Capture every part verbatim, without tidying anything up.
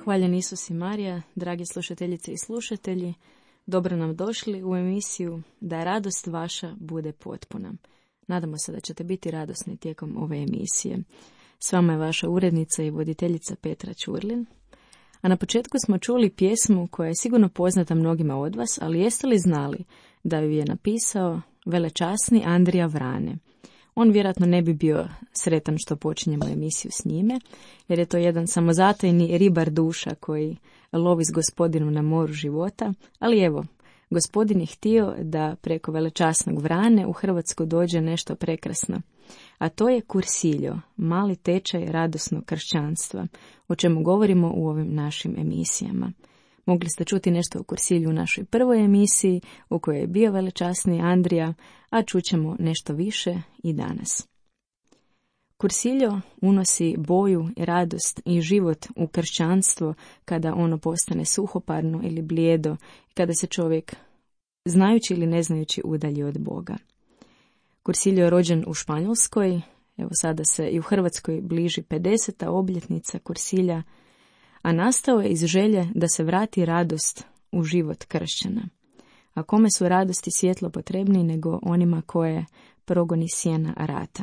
Hvaljen Isus i Marija, dragi slušateljice i slušatelji, dobro nam došli u emisiju Da radost vaša bude potpuna. Nadamo se da ćete biti radosni tijekom ove emisije. S vama je vaša urednica i voditeljica Petra Ćurlin. A na početku smo čuli pjesmu koja je sigurno poznata mnogima od vas, ali jeste li znali da ju je napisao velečasni Andrija Vrane? On vjerojatno ne bi bio sretan što počinjemo emisiju s njime, jer je to jedan samozatajni ribar duša koji lovi s gospodinom na moru života, ali evo, gospodin je htio da preko velečasnog Vrane u Hrvatsku dođe nešto prekrasno, a to je kursiljo, mali tečaj radosnog kršćanstva, o čemu govorimo u ovim našim emisijama. Mogli ste čuti nešto o kursilju u našoj prvoj emisiji, u kojoj je bio velečasni Andrija, a čućemo nešto više i danas. Kursiljo unosi boju, radost i život u kršćanstvo kada ono postane suhoparno ili blijedo, kada se čovjek, znajući ili ne znajući, udalji od Boga. Kursiljo je rođen u Španjolskoj, evo sada se i u Hrvatskoj bliži pedeseta obljetnica kursilja, a nastao je iz želje da se vrati radost u život kršćana. A kome su radost i svjetlo potrebni nego onima koje progoni sjena rata.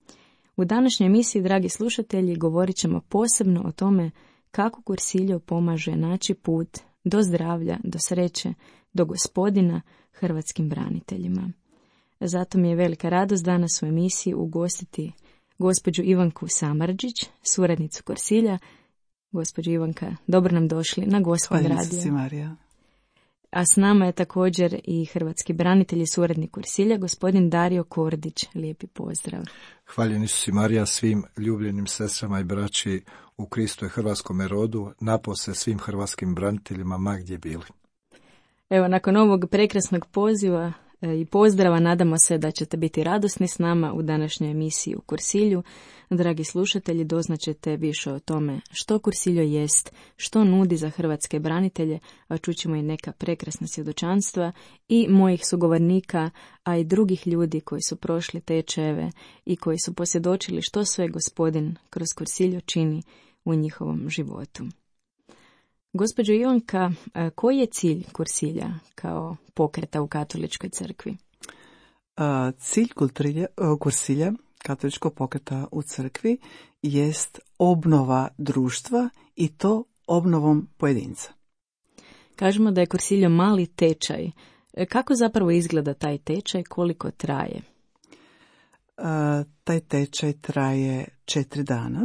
U današnjoj emisiji, dragi slušatelji, govorit ćemo posebno o tome kako kursiljo pomaže naći put do zdravlja, do sreće, do gospodina hrvatskim braniteljima. Zato mi je velika radost danas u emisiji ugostiti gospođu Ivanku Samardžić, suradnicu kursilja. Gospođo Ivanka, dobro nam došli na Gospon radio. Si, Marija. A s nama je također i hrvatski branitelj i suradnik kursilja, gospodin Dario Kordić. Lijepi pozdrav. Hvaljeni su si, Marija, svim ljubljenim sestrama i braći u Kristu i hrvatskome rodu, napose svim hrvatskim braniteljima ma gdje bili. Evo, nakon ovog prekrasnog poziva i pozdrava, nadamo se da ćete biti radosni s nama u današnjoj emisiji u kursilju. Dragi slušatelji, doznaćete više o tome što kursiljo jest, što nudi za hrvatske branitelje, a čućemo i neka prekrasna svjedočanstva i mojih sugovornika, a i drugih ljudi koji su prošli tečajeve i koji su posvjedočili što sve gospodin kroz kursiljo čini u njihovom životu. Gospođo Ivanka, koji je cilj kursilja kao pokreta u katoličkoj crkvi? Cilj kursilja, katoličkog pokreta u crkvi, jest obnova društva i to obnovom pojedinca. Kažemo da je kursiljo mali tečaj. Kako zapravo izgleda taj tečaj, koliko traje? A, taj tečaj traje četiri dana.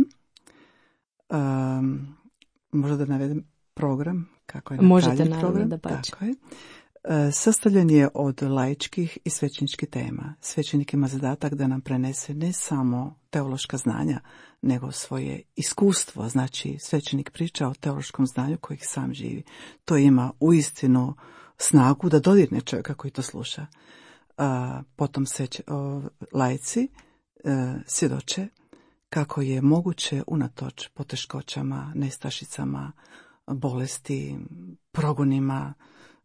A, možda da navedem program, kako je Možete napravljen program. Da pače. Tako je. E, sastavljen je od laičkih i svećeničkih tema. Svećenik ima zadatak da nam prenese ne samo teološka znanja, nego svoje iskustvo. Znači, svećenik priča o teološkom znanju kojeg sam živi. To ima uistinu snagu da dodirne čovjeka koji to sluša. A, potom se o, laici e, svjedoče kako je moguće unatoč poteškoćama, nestašicama, bolesti, progonima,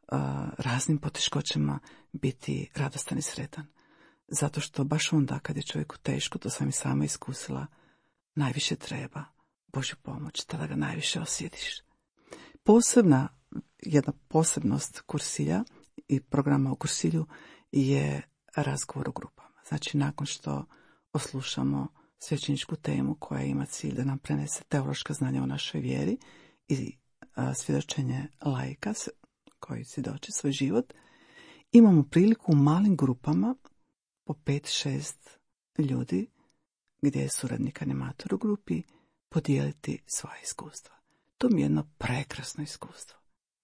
raznim poteškoćama biti radostan i sretan. Zato što baš onda kad je čovjeku teško, to sam i sama iskusila, najviše treba Božju pomoć, tada ga najviše osjetiš. Posebna, jedna posebnost kursilja i programa u kursilju je razgovor u grupama. Znači, nakon što oslušamo svećeničku temu koja ima cilj da nam prenese teološka znanja o našoj vjeri i a, svjedočenje laika koji svjedoči svoj život, imamo priliku u malim grupama po pet šest ljudi gdje je suradnik animator u grupi podijeliti svoje iskustva. To mi je jedno prekrasno iskustvo.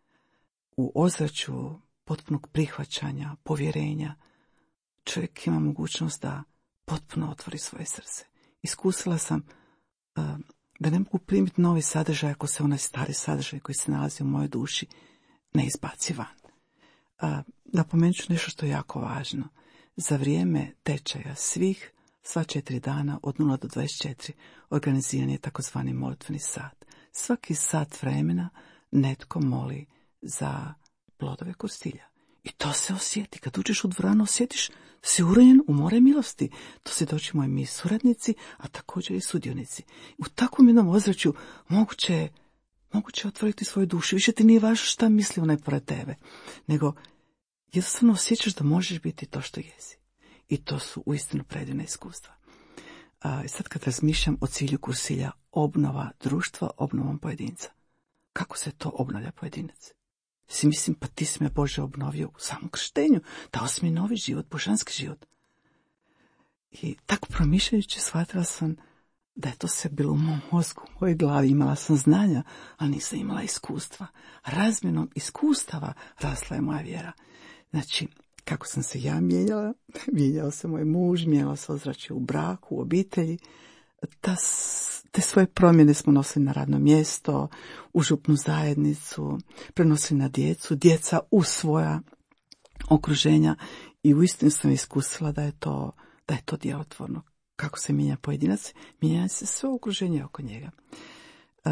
U ozračju potpunog prihvaćanja, povjerenja, čovjek ima mogućnost da potpuno otvori svoje srce. Iskusila sam uh, da ne mogu primiti novi sadržaj ako se onaj stari sadržaj koji se nalazi u mojoj duši ne izbaci van. Uh, napomenut ću nešto što je jako važno. Za vrijeme tečaja svih, sva četiri dana od nula do dvadeset četiri organiziran je takozvani molitveni sat. Svaki sat vremena netko moli za plodove kursilja. I to se osjeti. Kad uđeš u dvoranu, osjetiš da si uronjen u more milosti. To se doćemo i mi suradnici, a također i sudionici. U takvom jednom ozračju moguće je moguće otvoriti svoju dušu. Više ti nije važno šta misli onaj pored tebe, nego jednostavno osjećaš da možeš biti to što jesi. I to su uistinu predivna iskustva. A sad kad razmišljam o cilju kursilja, obnova društva, obnovom pojedinca. Kako se to obnavlja pojedinac? Si mislim, pa ti si me, Bože, obnovio u samom krštenju, dao si mi novi život, božanski život. I tako promišljajući shvatila sam da je to sve bilo u mom mozgu, u mojoj glavi. Imala sam znanja, ali nisam imala iskustva. Razmjenom iskustava rasla je moja vjera. Znači, kako sam se ja mijenjala, mijenjao se moj muž, mijenjala se ozračje u braku, u obitelji. Ta, te svoje promjene smo nosili na radno mjesto, u župnu zajednicu, prenosili na djecu, djeca u svoja okruženja i uistinu sam iskusila da je to, da je to djelotvorno. Kako se mijenja pojedinac, mijenja se sve okruženje oko njega. E,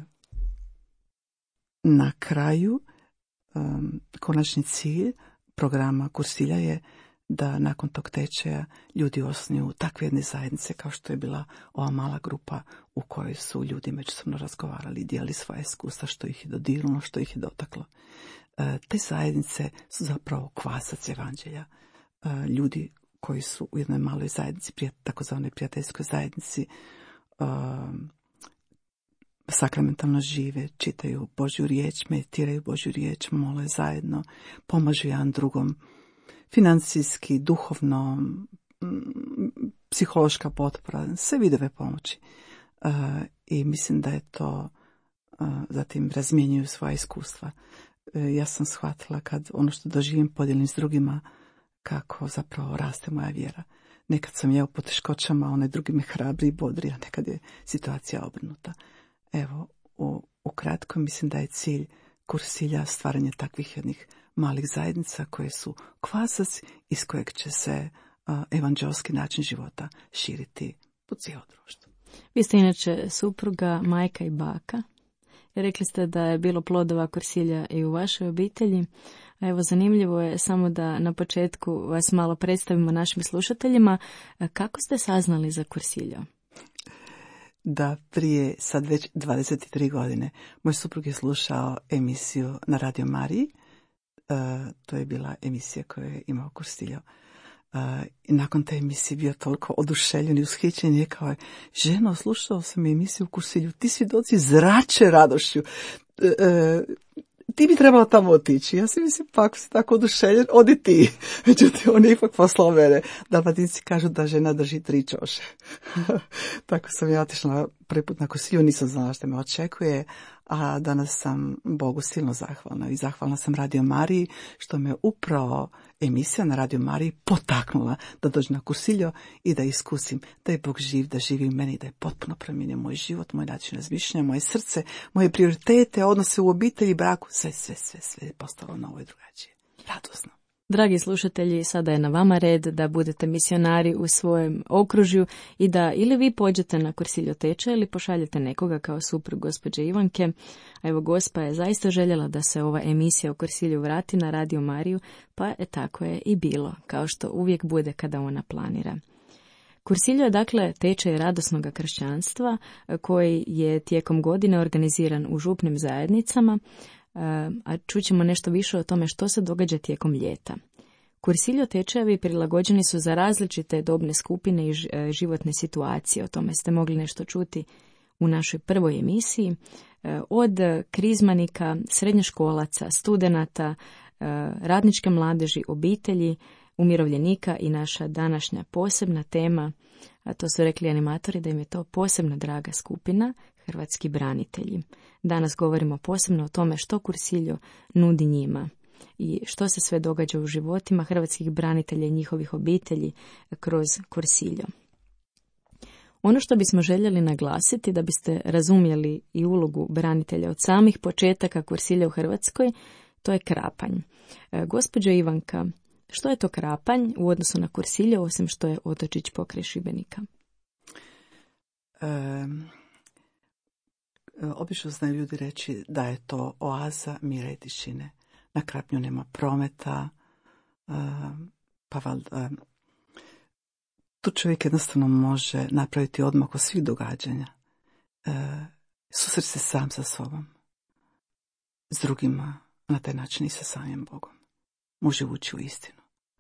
na kraju, um, konačni cilj programa kursilja je da nakon tog tečaja ljudi osnuju takve jedne zajednice kao što je bila ova mala grupa u kojoj su ljudi međusobno razgovarali, dijelili svoje iskustva, što ih je dodirnulo, što ih je dotaklo. E, te zajednice su zapravo kvasac evanđelja. E, ljudi koji su u jednoj maloj zajednici, takozvanoj prijateljskoj zajednici, e, sakramentalno žive, čitaju Božju riječ, meditiraju Božju riječ, mole zajedno, pomažu jedan drugom, financijski, duhovno, psihološka potpora, sve vidove pomoći. Uh, I mislim da je to, uh, zatim razmjenjuju svoja iskustva. Uh, ja sam shvatila kad ono što doživim podijelim s drugima, kako zapravo raste moja vjera. Nekad sam ja u poteškoćama, onaj drugi me hrabri i bodri, a nekad je situacija obrnuta. Evo, u, u kratko mislim da je cilj kursilja stvaranje takvih jednih malih zajednica koje su kvasac iz kojeg će se uh, evanđelski način života širiti po cijelo društvo. Vi ste inače supruga, majka i baka. Rekli ste da je bilo plodova kursilja i u vašoj obitelji. A evo, zanimljivo je samo da na početku vas malo predstavimo našim slušateljima. Kako ste saznali za kursilja? Da, prije sad već dvadeset tri godine moj suprug je slušao emisiju na Radio Mariji. Uh, to je bila emisija koju je imao kursilja. Uh, I nakon te emisije bio toliko oduševljen i ushićen i rekao je: ženo, slušao sam emisiju u kursilju, ti svjedoci zrače radošću. Uh, uh, ti bi trebala tamo otići. Ja si mislim, pa ako si tako oduševljen, odi ti. Međutim, on je ipak poslao mene. Dalmatinci kažu da žena drži tri čoše. Tako sam ja otišla prvi put na kursilju, nisam znala što me očekuje, a danas sam Bogu silno zahvalna. I zahvalna sam Radio Mariji, što me upravo emisija na Radio Mariji potaknula da dođem na kursilju i da iskusim da je Bog živ, da živi u meni, da je potpuno promijenio moj život, moj način razmišljanja, moje srce, moje prioritete, odnose u obitelji, braku, sve, sve, sve, sve je postalo novo i drugačije. Radosno. Dragi slušatelji, sada je na vama red da budete misionari u svojem okružju i da ili vi pođete na kursiljo tečaj ili pošaljete nekoga kao suprug gospođe Ivanke. A evo, gospa je zaista željela da se ova emisija o kursilju vrati na Radio Mariju, pa je tako je i bilo, kao što uvijek bude kada ona planira. Kursiljo je dakle tečaj radosnog kršćanstva koji je tijekom godine organiziran u župnim zajednicama, a čućemo nešto više o tome što se događa tijekom ljeta. Kursiljo tečajevi prilagođeni su za različite dobne skupine i životne situacije. O tome ste mogli nešto čuti u našoj prvoj emisiji. Od krizmanika, srednjoškolaca, studenata, radničke mladeži, obitelji, umirovljenika i naša današnja posebna tema, a to su rekli animatori da im je to posebna draga skupina, hrvatski branitelji. Danas govorimo posebno o tome što kursiljo nudi njima i što se sve događa u životima hrvatskih branitelja i njihovih obitelji kroz kursiljo. Ono što bismo željeli naglasiti da biste razumjeli i ulogu branitelja od samih početaka kursilja u Hrvatskoj, to je krapanj. E, gospođo Ivanka, što je to krapanj u odnosu na kursilje, osim što je otočić pokraj Šibenika? Um, obično znaju ljudi reći da je to oaza mira i tišine. Na Krapnju nema prometa, um, pa valjda tu čovjek jednostavno može napraviti odmak od svih događanja. Uh, susret se sam sa sobom. s drugima, na taj način i sa samim Bogom. Može ući u istinu.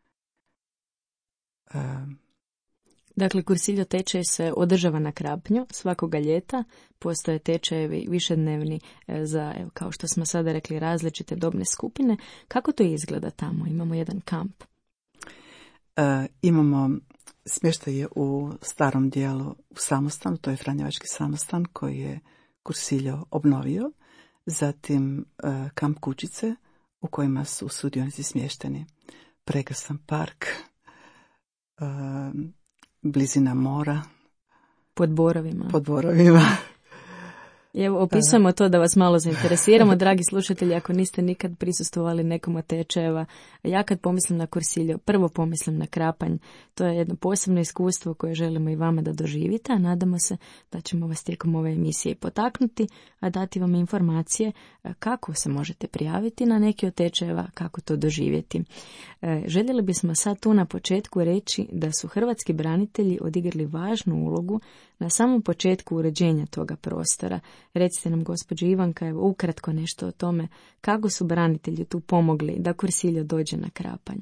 Um, Dakle, Cursillo tečaj se održava na Krapnju svakoga ljeta. Postoje tečajevi višednevni za, evo, kao što smo sada rekli, različite dobne skupine. Kako to izgleda tamo? Imamo jedan kamp. Uh, imamo smještaj je u starom dijelu u samostanu, to je Franjevački samostan koji je Cursillo obnovio. Zatim uh, kamp kućice u kojima su sudionici smješteni. Prekrasan park, uh, blizina mora. Pod borovima. Pod borovima. I evo, opisujemo to da vas malo zainteresiramo, dragi slušatelji, ako niste nikad prisustvovali nekom od tečajeva. Ja kad pomislim na Cursillo, prvo pomislim na Krapanj. To je jedno posebno iskustvo koje želimo i vama da doživite, a nadamo se da ćemo vas tijekom ove emisije potaknuti, a dati vam informacije kako se možete prijaviti na neki od tečajeva, kako to doživjeti. Željeli bismo sad tu na početku reći da su hrvatski branitelji odigrali važnu ulogu na samom početku uređenja toga prostora. Recite nam, gospođo Ivanka, evo ukratko nešto o tome kako su branitelji tu pomogli da Cursillo dođe na Krapanj.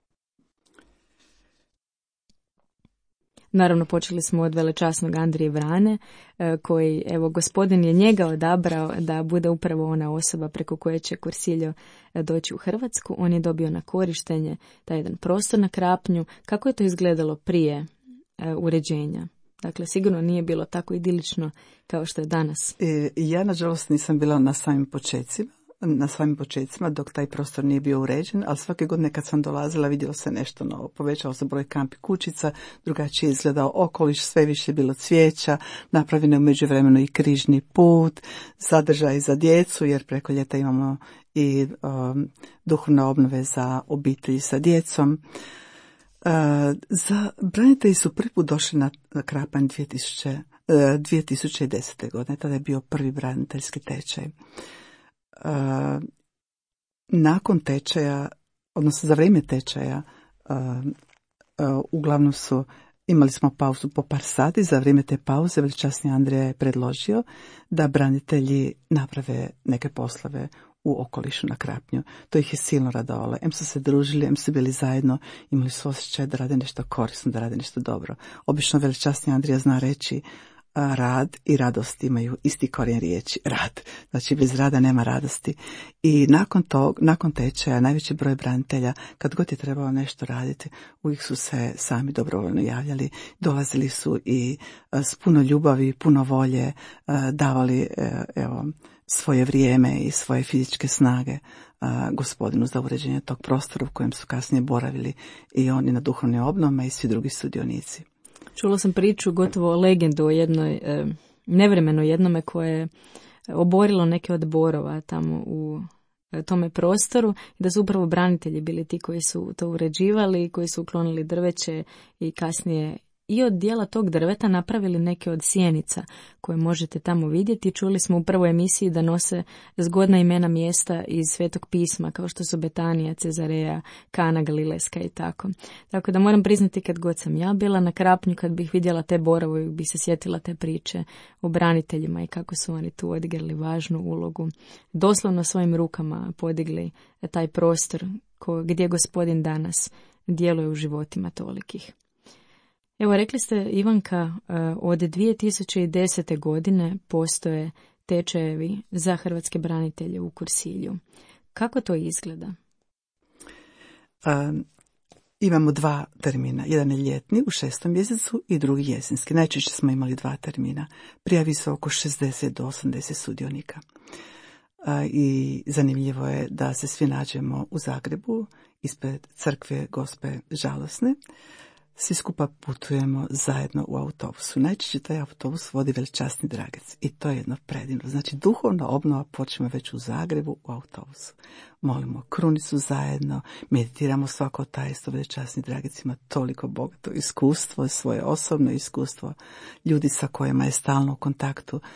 Naravno, počeli smo od velečasnog Andrije Vrane, koji, evo, gospodin je njega odabrao da bude upravo ona osoba preko koje će Cursillo doći u Hrvatsku. On je dobio na korištenje taj jedan prostor na Krapnju. Kako je to izgledalo prije uređenja? Dakle, sigurno nije bilo tako idilično kao što je danas. E, ja, nažalost, nisam bila na samim početcima, na samim početcima dok taj prostor nije bio uređen, ali svake godine kad sam dolazila vidjelo se nešto novo. Povećao se broj kampi kućica, drugačije izgledao okoliš, sve više je bilo cvijeća, napravljeno je u međuvremenu i križni put, sadržaj za djecu, jer preko ljeta imamo i um, duhovne obnove za obitelji sa djecom. Uh, za branitelji su prvi put došli na, na Krapanj dvije tisuće desete. godine, tada je bio prvi braniteljski tečaj. Uh, nakon tečaja, odnosno za vrijeme tečaja, uh, uh, uglavnom su imali smo pauzu po par sati. Za vrijeme te pauze veličasni Andrija je predložio da branitelji naprave neke poslove u okolišu na Krapnju. To ih je silno radovalo. Em su se družili, em su bili zajedno, imali su osjećaj da rade nešto korisno, da rade nešto dobro. Obično veličasni Andrija zna reći a, rad i radost imaju isti korijen riječi, rad. Znači bez rada nema radosti. I nakon tog, nakon tečaja, najveći broj branitelja, kad god je trebalo nešto raditi, uvijek su se sami dobrovoljno javljali, dolazili su i a, s puno ljubavi, puno volje, a, davali, a, evo, svoje vrijeme i svoje fizičke snage a, gospodinu za uređenje tog prostora u kojem su kasnije boravili i oni na duhovnim obnovama i svi drugi sudionici. Čula sam priču, gotovo legendu o jednoj e, nevremenoj jednome koje je oborilo neke od borova tamo u e, tome prostoru i da su upravo branitelji bili ti koji su to uređivali, koji su uklonili drveće i kasnije i od dijela tog drveta napravili neke od sjenica koje možete tamo vidjeti. Čuli smo u prvoj emisiji da nose zgodna imena mjesta iz Svetog pisma, kao što su Betanija, Cezareja, Kana Galilejska i tako. Tako da moram priznati, kad god sam ja bila na Krapnju, kad bih vidjela te borove, bi se sjetila te priče o braniteljima i kako su oni tu odigrali važnu ulogu. Doslovno svojim rukama podigli taj prostor ko, gdje gospodin danas djeluje u životima tolikih. Evo, rekli ste, Ivanka, od dvije tisuće desete. godine postoje tečajevi za hrvatske branitelje u Cursillu. Kako to izgleda? Um, imamo dva termina. Jedan je ljetni u šestom mjesecu i drugi jesenski. Najčešće smo imali dva termina. Prijavi se oko šezdeset do osamdeset sudionika. Uh, I zanimljivo je da se svi nađemo u Zagrebu ispred crkve Gospe Žalosne. Svi skupa putujemo zajedno u autobusu. Najčešće taj autobus vodi veličasni Dragec i to je jedno predivno. Znači, duhovna obnova počne već u Zagrebu u autobusu. Molimo krunicu zajedno, meditiramo svako tajstvo. Veličasni Dragec ima toliko bogato iskustvo, svoje osobno iskustvo, ljudi sa kojima je stalno u kontaktu.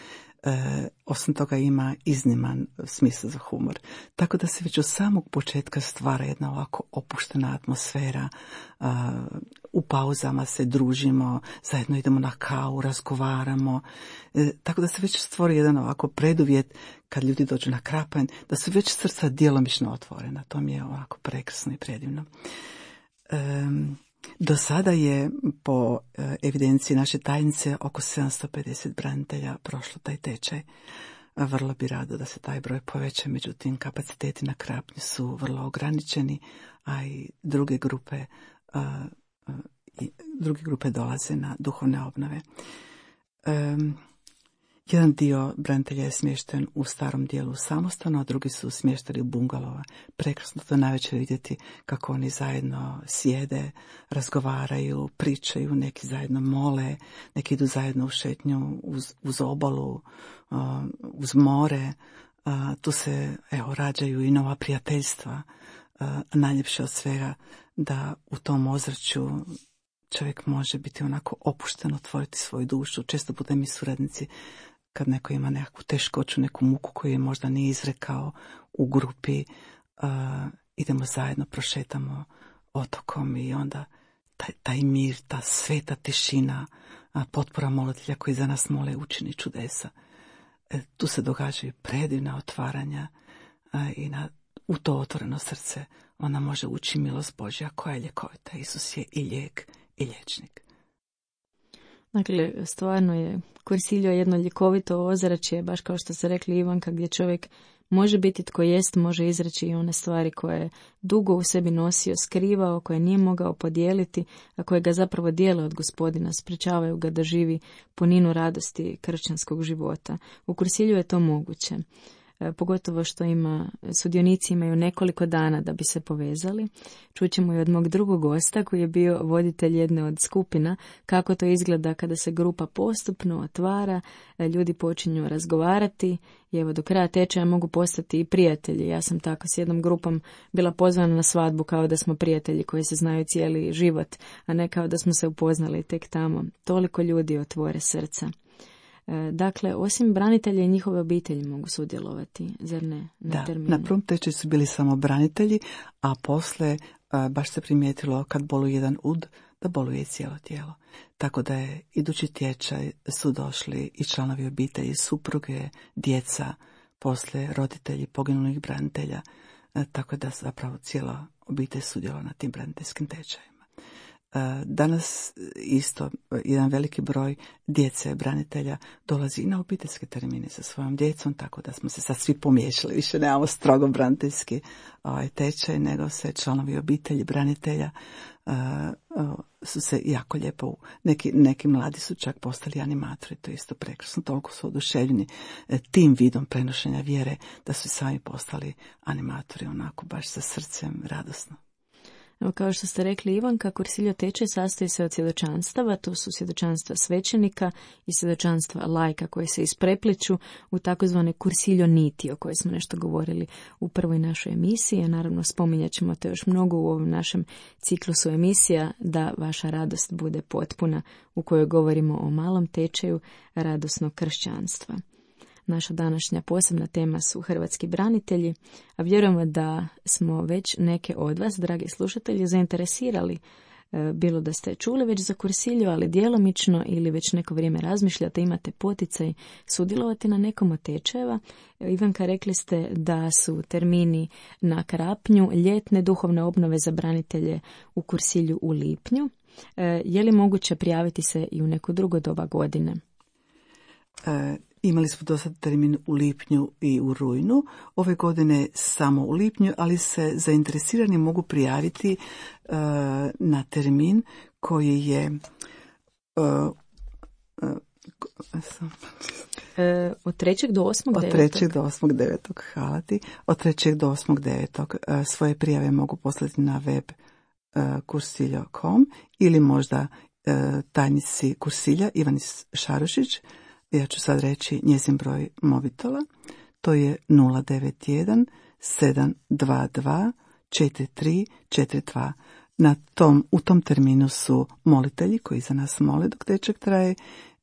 E, osim toga ima izniman smisao za humor. Tako da se već od samog početka stvara jedna ovako opuštena atmosfera. E, u pauzama se družimo, zajedno idemo na kavu, razgovaramo. E, tako da se već stvori jedan ovako preduvjet kad ljudi dođu na Krapanj, da su već srca djelomično otvorena. To mi je ovako prekrasno i predivno. E, Do sada je po evidenciji naše tajnice oko sedamsto pedeset branitelja prošlo taj tečaj. Vrlo bi rado da se taj broj poveća, međutim kapaciteti na Krapnju su vrlo ograničeni, a i druge grupe, a, a, i druge grupe dolaze na duhovne obnove. Um, Jedan dio branitelja je smješten u starom dijelu samostana, a drugi su smješteni u bungalova. Prekrasno to navečer vidjeti kako oni zajedno sjede, razgovaraju, pričaju, neki zajedno mole, neki idu zajedno u šetnju uz, uz obalu, uz more. Tu se evo, rađaju i nova prijateljstva. Najljepše od svega da u tom ozračju čovjek može biti onako opušten, otvoriti svoju dušu. Često puta mi suradnici, kad neko ima nekakvu teškoću, neku muku koju je možda nije izrekao u grupi, uh, idemo zajedno, prošetamo otokom i onda taj, taj mir, ta sveta tišina, uh, potpora molitelja koji za nas mole učini čudesa. E, tu se događaju predivna otvaranja uh, i na, u to otvoreno srce ona može ući milost Božja koja je ljekovita. Isus je i lijek i liječnik. Dakle, stvarno je Cursillo jedno ljekovito ozračje, baš kao što ste rekli Ivanka, gdje čovjek može biti tko jest, može izreći i one stvari koje je dugo u sebi nosio, skrivao, koje nije mogao podijeliti, a koje ga zapravo dijele od Gospodina, sprečavaju ga da živi puninu radosti kršćanskog života. U Cursillu je to moguće. Pogotovo što ima, sudionici imaju nekoliko dana da bi se povezali. Čućemo i od mog drugog gosta koji je bio voditelj jedne od skupina kako to izgleda kada se grupa postupno otvara, ljudi počinju razgovarati i evo do kraja tečaja mogu postati i prijatelji. Ja sam tako s jednom grupom bila pozvana na svadbu kao da smo prijatelji koji se znaju cijeli život, a ne kao da smo se upoznali tek tamo. Toliko ljudi otvore srca. Dakle, osim branitelja i njihove obitelji mogu sudjelovati, zar ne? Na da, terminu. Na prvom tečaju su bili samo branitelji, a posle baš se primijetilo kad boluje jedan ud, da boluje cijelo tijelo. Tako da je idući tečaj su došli i članovi obitelji, supruge, djeca, posle roditelji poginulih branitelja, tako da zapravo cijela obitelj sudjelovala na tim braniteljskim tečajima. Danas isto jedan veliki broj djece branitelja dolazi i na obiteljske termine sa svojom djecom, tako da smo se sad svi pomiješali. Više nemamo strogo braniteljski ovaj, tečaj, nego se članovi obitelji branitelja uh, uh, su se jako lijepo, neki, neki mladi su čak postali animatori, to je isto prekrasno, toliko su oduševljeni tim vidom prenošenja vjere da su sami postali animatori, onako baš sa srcem radosno. Evo, kao što ste rekli Ivanka, Cursillo tečaj sastoji se od svjedočanstava, to su svjedočanstva svećenika i svjedočanstva lajka koje se isprepliču u takozvane Cursillo niti, o kojoj smo nešto govorili u prvoj našoj emisiji, a naravno spominjat ćemo to još mnogo u ovom našem ciklusu emisija da vaša radost bude potpuna, u kojoj govorimo o malom tečaju radosnog kršćanstva. Naša današnja posebna tema su hrvatski branitelji, a vjerujemo da smo već neke od vas, dragi slušatelji, zainteresirali, bilo da ste čuli već za Cursillo, ali djelomično ili već neko vrijeme razmišljate, imate poticaj sudjelovati na nekom od tečajeva. Ivanka, rekli ste da su termini na Krapnju, ljetne duhovne obnove za branitelje u Cursillu u lipnju. Je li moguće prijaviti se i u neko drugo doba godine? E... Imali smo do sada termin u lipnju i u rujnu, ove godine samo u lipnju, ali se zainteresirani mogu prijaviti uh, na termin koji je uh, uh, e, od trećeg do osmog devetog. Od trećeg do osmog devetog, hvala ti. Od trećeg do osmog devetog uh, svoje prijave mogu poslati na web uh, cursillo dot com ili možda uh, tajnici Cursilja Ivani Šarušić. Ja ću sad reći njezin broj mobitela, to je nula devet jedan sedam dva dva četiri tri četiri dva. Na tom, u tom terminu su molitelji koji za nas mole dok tečaj traje,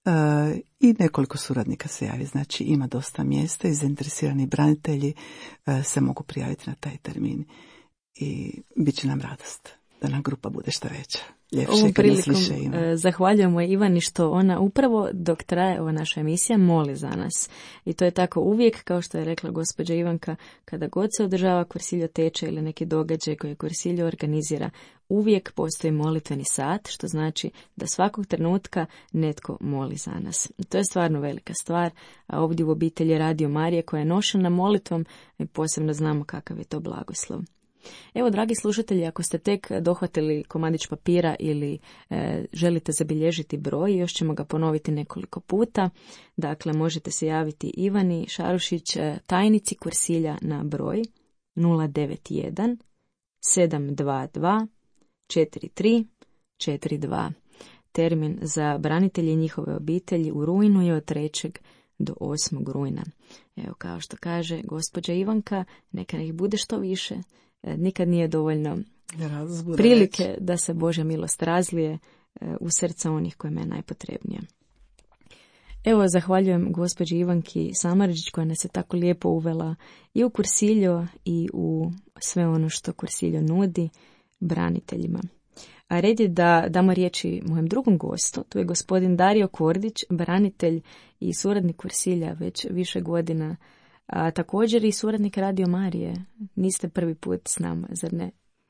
i nekoliko suradnika se javi. Znači ima dosta mjesta i zainteresirani branitelji se mogu prijaviti na taj termin i bit će nam radost da nam grupa bude što veća. Ovom prilikom zahvaljujemo Ivani što ona upravo dok traje ova naša emisija moli za nas. I to je tako uvijek, kao što je rekla gospođa Ivanka, kada god se održava Kvarsiljo tečaj ili neki događaj koji Kvarsiljo organizira, uvijek postoji molitveni sat, što znači da svakog trenutka netko moli za nas. I to je stvarno velika stvar, a ovdje u obitelji Radio Marije koja je nošena molitvom i posebno znamo kakav je to blagoslov. Evo, dragi slušatelji, ako ste tek dohvatili komadić papira ili e, želite zabilježiti broj, još ćemo ga ponoviti nekoliko puta. Dakle, možete se javiti Ivani Šarušić, tajnici Kvarsilja, na broj nula devet jedan sedam dva dva četiri tri četiri dva. Termin za branitelje i njihove obitelji u rujnu je od trećeg do osmog rujna. Evo, kao što kaže gospođa Ivanka, neka ih bude što više. Nikad nije dovoljno prilike da se Božja milost razlije u srca onih kojima je najpotrebnije. Evo, zahvaljujem gospođi Ivanki Samardžić koja nas je tako lijepo uvela i u Kvarsiljo i u sve ono što Kvarsiljo nudi braniteljima. A red je da damo riječi mojem drugom gostu, tu je gospodin Dario Kordić, branitelj i suradnik Kvarsilja već više godina, a također i suradnik Radio Marije. Niste prvi put s nama, zar ne?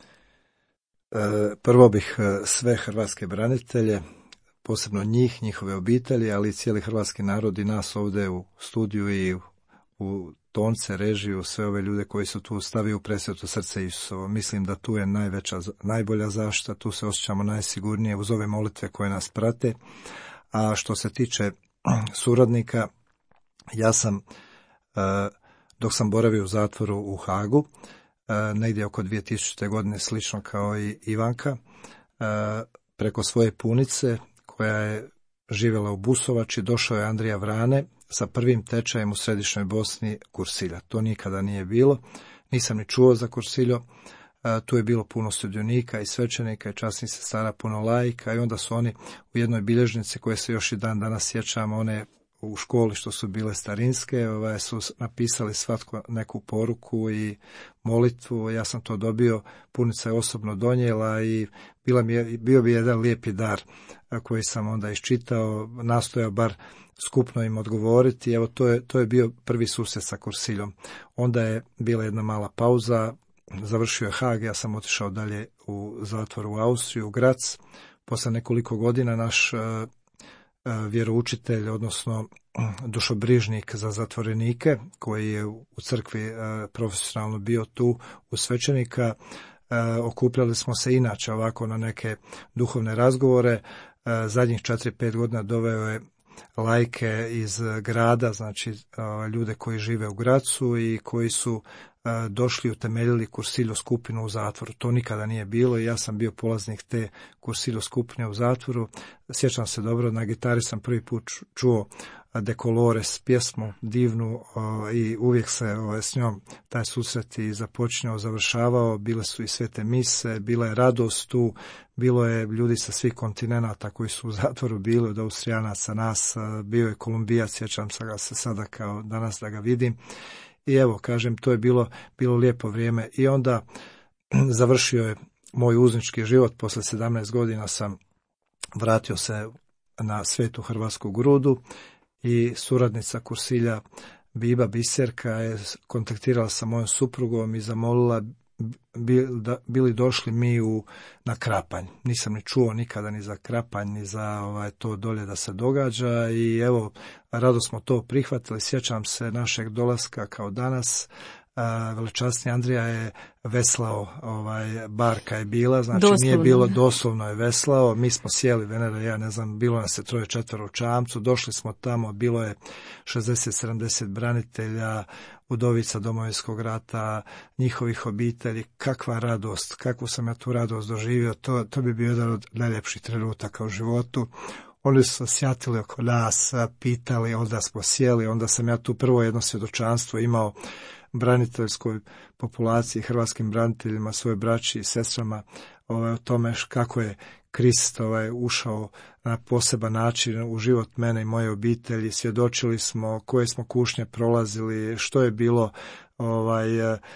Prvo bih sve hrvatske branitelje, posebno njih, njihove obitelji, ali i cijeli hrvatski narod i nas ovdje u studiju i u tonce, režiju, sve ove ljude koji su tu stavili u presveto srce Isusovo. Mislim da tu je najveća, najbolja zaštita, tu se osjećamo najsigurnije uz ove molitve koje nas prate. A što se tiče suradnika, ja sam dok sam boravio u zatvoru u Hagu, negdje oko dvije tisućite. godine, slično kao i Ivanka, preko svoje punice koja je živjela u Busovači, došao je Andrija Vrane sa prvim tečajem u središnjoj Bosni Kvarsilja. To nikada nije bilo, nisam ni čuo za Kvarsiljo. Tu je bilo puno sudionika i svećenika i časnih sestara, puno laika, i onda su oni u jednoj bilježnici koje se još i dan danas sjećamo, one u školi što su bile starinske, ovaj, su napisali svatko neku poruku i molitvu. Ja sam to dobio, punica je osobno donijela i bila mi je, bio bi jedan lijepi dar koji sam onda iščitao, nastojao bar skupno im odgovoriti. Evo, to je, to je bio prvi susret sa Kvarsiljom. Onda je bila jedna mala pauza, završio je Hag, ja sam otišao dalje u zatvor u Austriju, u Grac. Posle nekoliko godina naš vjeroučitelj, odnosno dušobrižnik za zatvorenike, koji je u crkvi profesionalno bio tu u svećenika, okupljali smo se inače ovako na neke duhovne razgovore. Zadnjih četiri pet godina doveo je laike iz grada, znači ljude koji žive u Gracu i koji su došli i utemeljili Kvarsiljo skupinu u zatvoru. To nikada nije bilo i ja sam bio polaznik te Kvarsiljo skupine u zatvoru. Sjećam se dobro, na gitari sam prvi put čuo De Colores pjesmu divnu i uvijek se s njom taj susret i započinjao, završavao. Bile su i svete mise, bila je radost tu, bilo je ljudi sa svih kontinenata koji su u zatvoru bili, od Austrijanaca, nas, bio je Kolumbijac, sjećam se ga se sada kao danas da ga vidim. I evo, kažem, to je bilo, bilo lijepo vrijeme. I onda završio je moj uznički život. Posle sedamnaest godina sam vratio se na Svetu Hrvatsku Grudu i suradnica Kvarsilja Biba Biserka je kontaktirala sa mojom suprugom i zamolila bili došli mi u, na Krapanj. Nisam ni čuo nikada ni za Krapanj, ni za ovaj, to dolje da se događa i evo, rado smo to prihvatili. Sjećam se našeg dolaska kao danas. Velečasni Andrija je veslao, ovaj, barka je bila, znači doslovno. Nije bilo, doslovno je veslao, mi smo sjeli, Venera, ja ne znam, bilo nas je troje četvero u čamcu, došli smo tamo, bilo je šezdeset sedamdeset branitelja, udovica Domovinskog rata, njihovih obitelji, kakva radost, kakvu sam ja tu radost doživio, to, to bi bio jedan od najljepših trenutaka u životu. Oni su se sjatili oko nas, pitali, onda smo sjeli, onda sam ja tu prvo jedno svjedočanstvo imao braniteljskoj populaciji, hrvatskim braniteljima, svoje braći i sestrama ovaj, o tome kako je Krist ovaj, ušao na poseban način u život mene i moje obitelji. Svjedočili smo koje smo kušnje prolazili, što je bilo ovaj,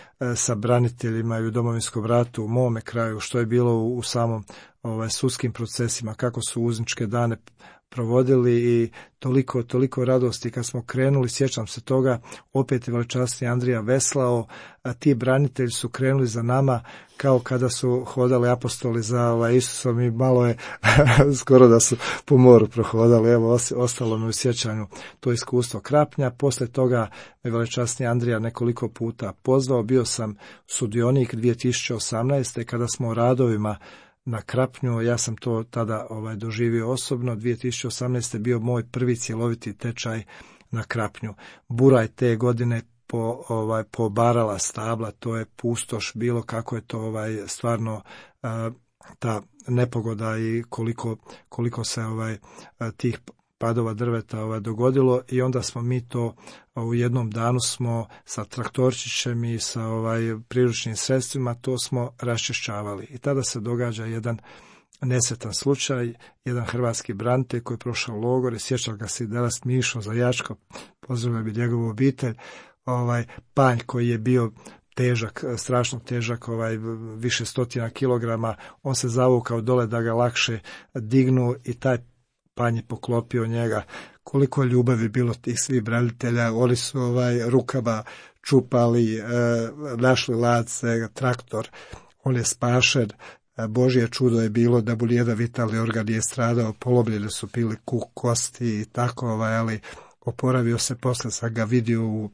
sa braniteljima i u Domovinskom ratu u mome kraju, što je bilo u, u samom ovaj, sudskim procesima, kako su uzničke dane provodili i toliko, toliko radosti kad smo krenuli, sjećam se toga, opet je veličasni Andrija veslao, a ti branitelji su krenuli za nama kao kada su hodali apostoli za ovaj, Isusom i malo je skoro da su po moru prohodali. Evo, ostalo mi u sjećanju to iskustvo Krapnja. Poslije toga me veličasni Andrija nekoliko puta pozvao, bio sam sudionik dvije tisuće osamnaeste kada smo o radovima na Krapnju, ja sam to tada ovaj, doživio osobno. dvije tisuće osamnaeste bio moj prvi cjeloviti tečaj na Krapnju. Bura je te godine po, ovaj, pobarala stabla, to je pustoš, bilo kako je to ovaj, stvarno a, ta nepogoda i koliko, koliko se ovaj, a, tih padova drveta ovaj, dogodilo i onda smo mi to u jednom danu smo sa traktorčićem i sa ovaj, priručnim sredstvima to smo raščišćavali. I tada se događa jedan nesretan slučaj, jedan hrvatski branitelj koji je prošao logor i sjeća ga se Delast Mišo Zajačko, pozdravljam bi njegovu obitelj, ovaj, panj koji je bio težak, strašno težak, ovaj, više stotina kilograma, on se zavukao dole da ga lakše dignu i taj panj je poklopio njega. Koliko ljubavi bilo tih svih branitelja, oni su ovaj, rukama čupali, e, našli lace, traktor, on je spašen. Božje čudo je bilo da mu nijedan vitalni organ nije stradao, polomljene su bili kuk, kosti i tako, ovaj, ali oporavio se. Posle sam ga vidio u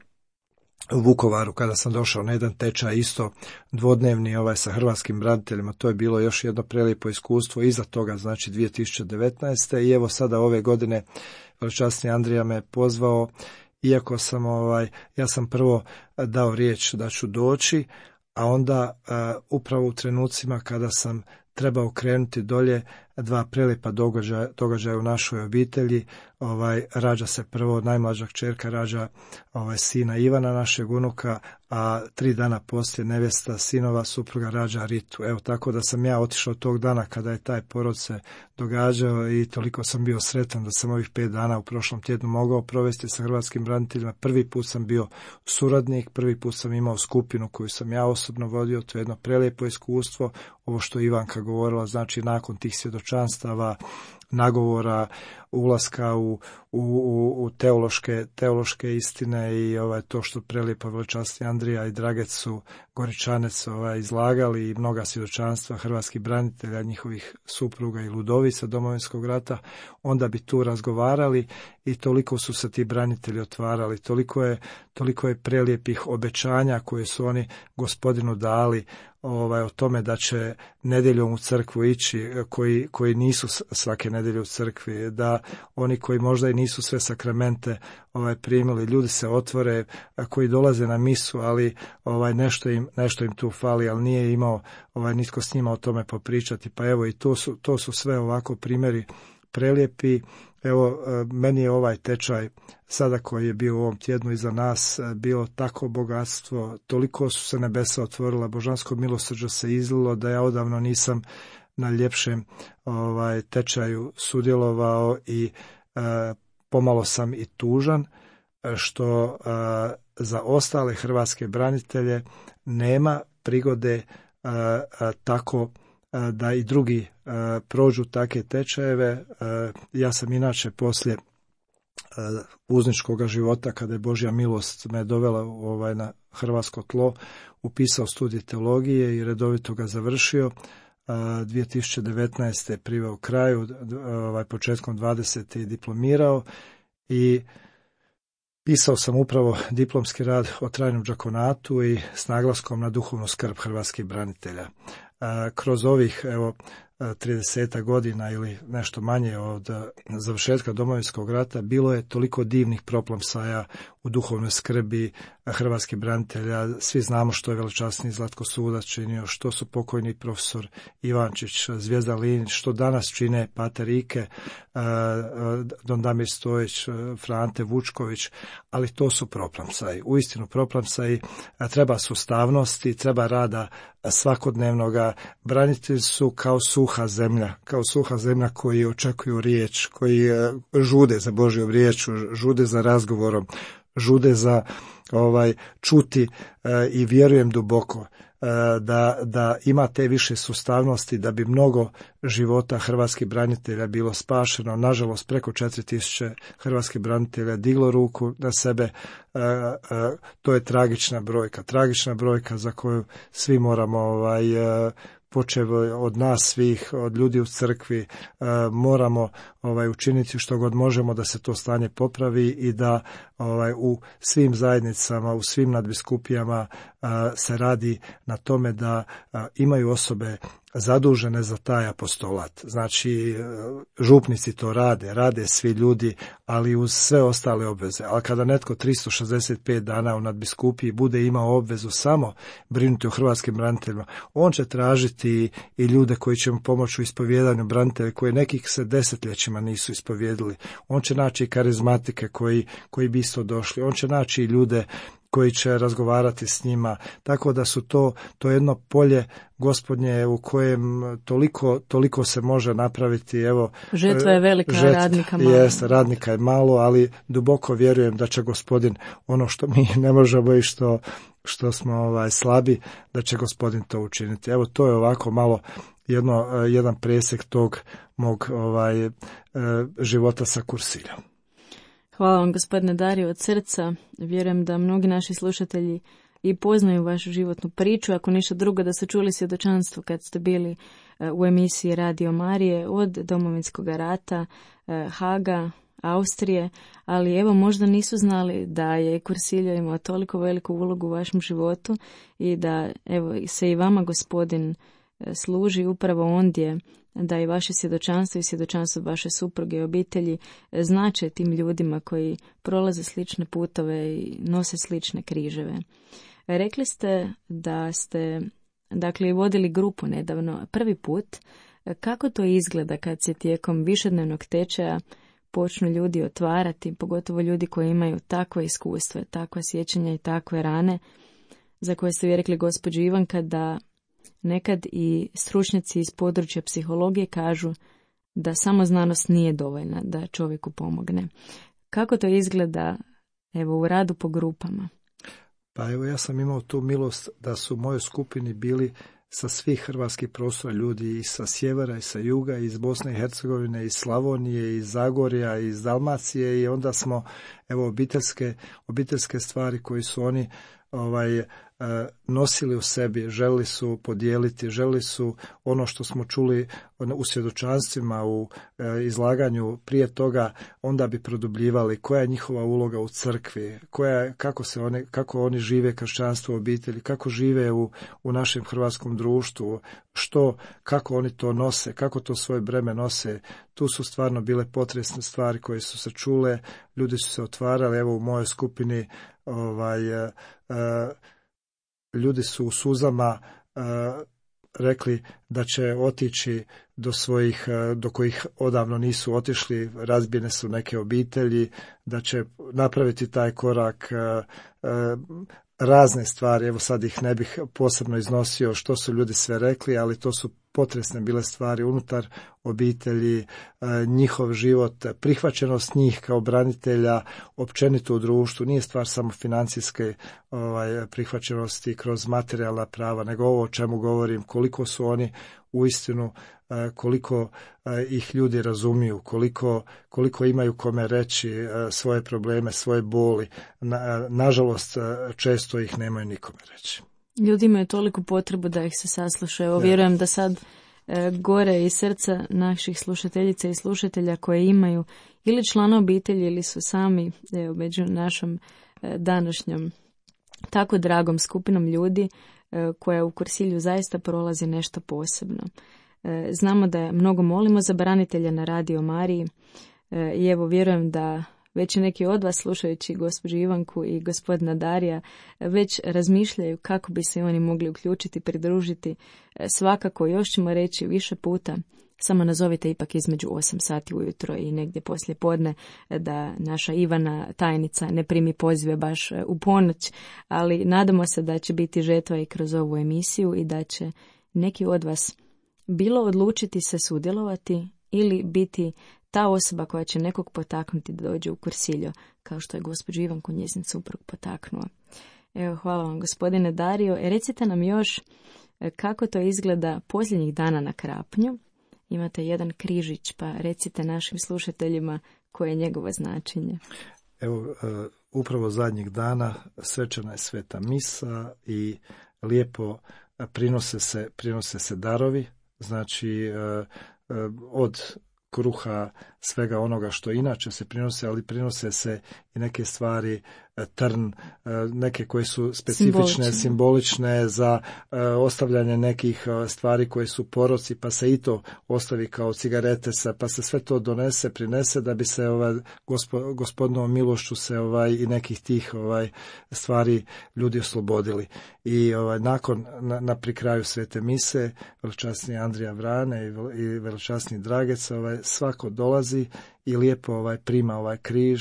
u Vukovaru kada sam došao na jedan tečaj isto dvodnevni ovaj sa hrvatskim braniteljima. To je bilo još jedno prelijepo iskustvo iza toga, znači dvije tisuće devetnaeste i evo sada ove godine veličasni Andrija me pozvao, iako sam ovaj, ja sam prvo dao riječ da ću doći, a onda uh, upravo u trenucima kada sam trebao krenuti dolje, dva prelijepa događaja, događaja u našoj obitelji. Ovaj, rađa se prvo najmlađa kćerka, rađa ovaj, sina Ivana, našeg unuka, a tri dana poslije nevjesta sinova supruga rađa Ritu. Evo, tako da sam ja otišao tog dana kada je taj porod se događao i toliko sam bio sretan da sam ovih pet dana u prošlom tjednu mogao provesti sa hrvatskim braniteljima. Prvi put sam bio suradnik, prvi put sam imao skupinu koju sam ja osobno vodio, to je jedno prelijepo iskustvo. Ovo što Ivanka govorila, znači nakon tih svjedočanstava, nagovora, ulaska u, u, u teološke, teološke istine i ovaj, to što prelijepo veličasni Andrija i Dragec su Goričanec ovaj, izlagali i mnoga svjedočanstva hrvatskih branitelja, njihovih supruga i ludovica Domovinskog rata, onda bi tu razgovarali i toliko su se ti branitelji otvarali, toliko je, toliko je prelijepih obećanja koje su oni gospodinu dali, ovaj, o tome da će nedjeljom u crkvu ići, koji, koji nisu svake nedjelje u crkvi, da oni koji možda i nisu sve sakramente ovaj, primili, ljudi se otvore, koji dolaze na misu, ali ovaj, nešto, im, nešto im tu fali, ali nije imao ovaj, nitko s njima o tome popričati. Pa evo i to su, to su sve ovako primjeri prelijepi. Evo, meni je ovaj tečaj sada koji je bio u ovom tjednu iza nas bilo tako bogatstvo, toliko su se nebesa otvorila, božansko milosrđe se izlilo da ja odavno nisam na ljepšem ovaj, tečaju sudjelovao i e, pomalo sam i tužan što e, za ostale hrvatske branitelje nema prigode e, e, tako da i drugi uh, prođu take tečajeve. Uh, ja sam inače poslije uh, uzničkog života, kada je Božja milost me dovela ovaj, na hrvatsko tlo, upisao studij teologije i redovito ga završio. Uh, dvije tisuće devetnaeste priveo kraju, ovaj, početkom dvadesete i diplomirao i pisao sam upravo diplomski rad o trajnom džakonatu i s naglaskom na duhovnu skrb hrvatskih branitelja. Kroz ovih evo trideset godina ili nešto manje od završetka Domovinskog rata bilo je toliko divnih proplamsaja u duhovnoj skrbi hrvatskih branitelja. Svi znamo što je veličasni Zlatko Sudac činio, što su pokojni profesor Ivančić, Zvijezda Linić, što danas čine pater Ike, Don Damir Stojić, Frante Vučković, ali to su proplamsaji. Uistinu proplamsaji, treba sustavnosti, treba rada svakodnevnoga. Branitelji su kao suha zemlja, kao suha zemlja koji očekuju riječ, koji žude za Božjom riječu, žude za razgovorom, žude za ovaj čuti e, i vjerujem duboko e, da, da ima te više sustavnosti da bi mnogo života hrvatskih branitelja bilo spašeno. Nažalost, preko četiri tisuće hrvatskih branitelja diglo ruku na sebe. E, e, to je tragična brojka, tragična brojka za koju svi moramo ovaj, e, počev od nas svih, od ljudi u crkvi, e, moramo ovaj, učiniti što god možemo da se to stanje popravi i da ovaj, u svim zajednicama, u svim nadbiskupijama a, se radi na tome da a, imaju osobe zadužene za taj apostolat. Znači, župnici to rade, rade svi ljudi, ali uz sve ostale obveze. Ali kada netko tristo šezdeset pet dana u nadbiskupiji bude imao obvezu samo brinuti o hrvatskim braniteljima, on će tražiti i ljude koji će mu pomoći u ispovjedanju branitelja, koji nekih se desetljećima nisu ispovjedili. On će naći i karizmatike koji, koji bi isto došli. On će naći i ljude koji će razgovarati s njima, tako da su to, to jedno polje Gospodnje u kojem toliko, toliko se može napraviti. Evo, žetva je velika, žet, radnika malo. Jest, radnika je malo, ali duboko vjerujem da će Gospodin ono što mi ne možemo i što, što smo ovaj, slabi, da će Gospodin to učiniti. Evo, to je ovako malo jedno, jedan presjek tog mog ovaj, života sa Kursiljom. Hvala vam, gospodine Dario, od srca. Vjerujem da mnogi naši slušatelji i poznaju vašu životnu priču, ako ništa drugo da su čuli svjedočanstvo kad ste bili u emisiji Radio Marije od Domovinskog rata, Haga, Austrije, ali evo možda nisu znali da je Kursiljo imao toliko veliku ulogu u vašem životu i da evo se i vama Gospodin služi upravo ondje da i vaše svjedočanstvo i svjedočanstvo vaše supruge i obitelji znače tim ljudima koji prolaze slične putove i nose slične križeve. Rekli ste da ste dakle vodili grupu nedavno prvi put. Kako to izgleda kad se tijekom višednevnog tečaja počnu ljudi otvarati, pogotovo ljudi koji imaju takve iskustva, takva sjećanja i takve rane za koje ste vi rekli gospođo Ivanka da nekad i stručnjaci iz područja psihologije kažu da samo znanost nije dovoljna da čovjeku pomogne. Kako to izgleda evo u radu po grupama? Pa evo ja sam imao tu milost da su u mojoj skupini bili sa svih hrvatskih prostora ljudi i sa sjevera i sa juga, iz Bosne i Hercegovine, iz Slavonije, iz Zagorja, iz Dalmacije i onda smo evo obiteljske, obiteljske stvari koje su oni ovaj nosili u sebi, želi su podijeliti, želi su ono što smo čuli u svjedočanstvima, u izlaganju prije toga, onda bi produbljivali koja je njihova uloga u crkvi, koja, kako, se oni, kako oni žive kršćanstvo u obitelji, kako žive u, u našem hrvatskom društvu, što, kako oni to nose, kako to svoje breme nose. Tu su stvarno bile potresne stvari koje su se čule, ljudi su se otvarali, evo u mojoj skupini ovaj, uh, ljudi su u suzama uh, rekli da će otići do svojih, uh, do kojih odavno nisu otišli, razbijene su neke obitelji, da će napraviti taj korak, uh, uh, razne stvari, evo sad ih ne bih posebno iznosio što su ljudi sve rekli, ali to su potresne bile stvari unutar obitelji, njihov život, prihvaćenost njih kao branitelja, općenito u društvu, nije stvar samo financijske ovaj, prihvaćenosti kroz materijalna prava, nego ovo o čemu govorim, koliko su oni uistinu, koliko ih ljudi razumiju, koliko, koliko imaju kome reći svoje probleme, svoje boli. Na, nažalost, često ih nemaju nikome reći. Ljudi imaju toliku potrebu da ih se saslušaju. Evo, vjerujem da sad e, gore iz srca naših slušateljica i slušatelja koje imaju ili člana obitelji ili su sami evo, među našom e, današnjom tako dragom skupinom ljudi e, koja u Kursilju zaista prolazi nešto posebno. Znamo da mnogo molimo za branitelje na Radio Mariji i evo vjerujem da već neki od vas, slušajući gospođu Ivanku i gospodina Darija, već razmišljaju kako bi se oni mogli uključiti, pridružiti. Svakako, još ćemo reći više puta, samo nazovite ipak između osam sati ujutro i negdje poslije podne, da naša Ivana, tajnica, ne primi pozive baš u ponoć, ali nadamo se da će biti žetva i kroz ovu emisiju i da će neki od vas bilo odlučiti se sudjelovati ili biti ta osoba koja će nekog potaknuti da dođe u Kursiljo, kao što je gospođu Ivanku njezin suprug potaknuo. Evo, hvala vam gospodine Dario. E, recite nam još kako to izgleda posljednjih dana na Krapnju. Imate jedan križić, pa recite našim slušateljima koje je njegovo značenje. Evo, upravo zadnjih dana svečana je sveta misa i lijepo prinose se, prinose se darovi, znači od kruha, svega onoga što inače se prinose, ali prinose se i neke stvari, trn, neke koje su specifične, simbolične, simbolične za uh, ostavljanje nekih uh, stvari koje su poroci, pa se i to ostavi kao cigarete, pa se sve to donese, prinese da bi se ovaj, gospo, gospodinovom milošću se ovaj, i nekih tih ovaj, stvari ljudi oslobodili. I ovaj, nakon, na, na pri kraju svete mise, veličasni Andrija Vrane i, i veličasni Dragec, ovaj, svako dolazi i lijepo ovaj prima ovaj križ,